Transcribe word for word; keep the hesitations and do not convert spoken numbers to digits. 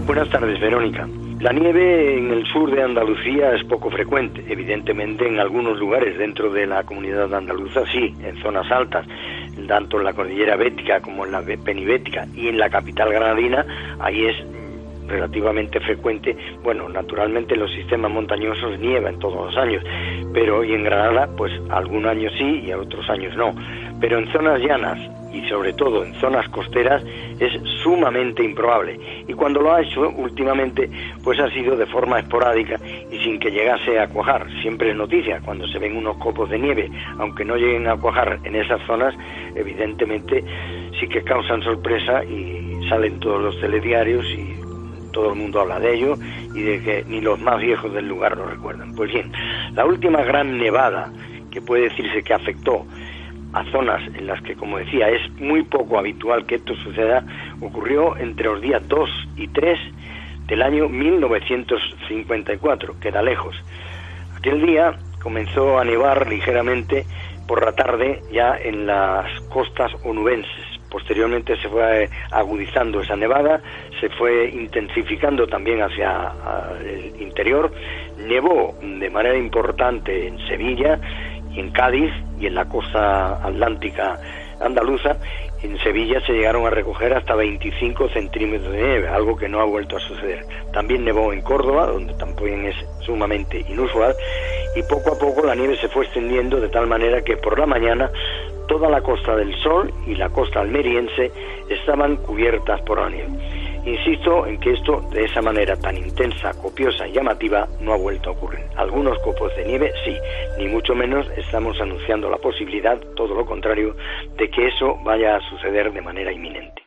Buenas tardes, Verónica. La nieve en el sur de Andalucía es poco frecuente. Evidentemente, en algunos lugares dentro de la comunidad andaluza sí, en zonas altas, tanto en la cordillera bética como en la penibética y en la capital granadina, ahí es relativamente frecuente. Bueno, naturalmente los sistemas montañosos nievan todos los años, pero y en Granada, pues algún año sí y a otros años no. Pero en zonas llanas y sobre todo en zonas costeras es sumamente improbable, y cuando lo ha hecho últimamente pues ha sido de forma esporádica y sin que llegase a cuajar. Siempre es noticia cuando se ven unos copos de nieve, aunque no lleguen a cuajar en esas zonas, evidentemente sí que causan sorpresa y salen todos los telediarios y todo el mundo habla de ello, y de que ni los más viejos del lugar lo recuerdan. Pues bien, la última gran nevada que puede decirse que afectó a zonas en las que, como decía, es muy poco habitual que esto suceda, ocurrió entre los días dos y tres del año mil novecientos cincuenta y cuatro, queda lejos. Aquel día comenzó a nevar ligeramente por la tarde ya en las costas onubenses. Posteriormente se fue agudizando esa nevada, se fue intensificando también hacia el interior, nevó de manera importante en Sevilla y en Cádiz y en la costa atlántica andaluza. En Sevilla se llegaron a recoger hasta veinticinco centímetros de nieve, algo que no ha vuelto a suceder. También nevó en Córdoba, donde también es sumamente inusual, y poco a poco la nieve se fue extendiendo de tal manera que por la mañana toda la Costa del Sol y la costa almeriense estaban cubiertas por la nieve. Insisto en que esto, de esa manera tan intensa, copiosa y llamativa, no ha vuelto a ocurrir. Algunos copos de nieve sí, ni mucho menos estamos anunciando la posibilidad, todo lo contrario, de que eso vaya a suceder de manera inminente.